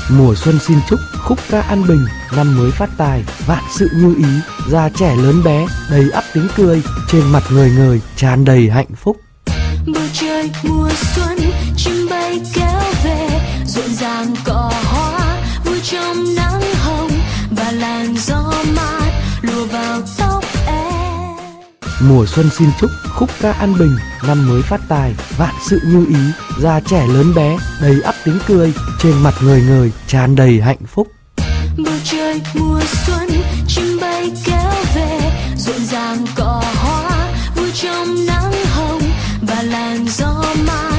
Mùa xuân xin chúc khúc ca an bình, năm mới phát tài, vạn sự như ý, già trẻ lớn bé đầy ắp tiếng cười, trên mặt người người tràn đầy hạnh phúc. Bầu trời mùa xuân chim bay kéo về, rộn ràng cỏ hoa vui trong nắng hồng, và làn gió mát lùa vào tóc em. Mùa xuân xin chúc khúc ca an bình, năm mới phát tài, vạn sự như ý, già trẻ lớn bé đầy ắp tiếng cười, trên mặt người người tràn đầy hạnh phúc. Bầu trời mùa xuân chim bay kéo về, rộn ràng cỏ hoa vui trong nắng hồng, và làn gió mát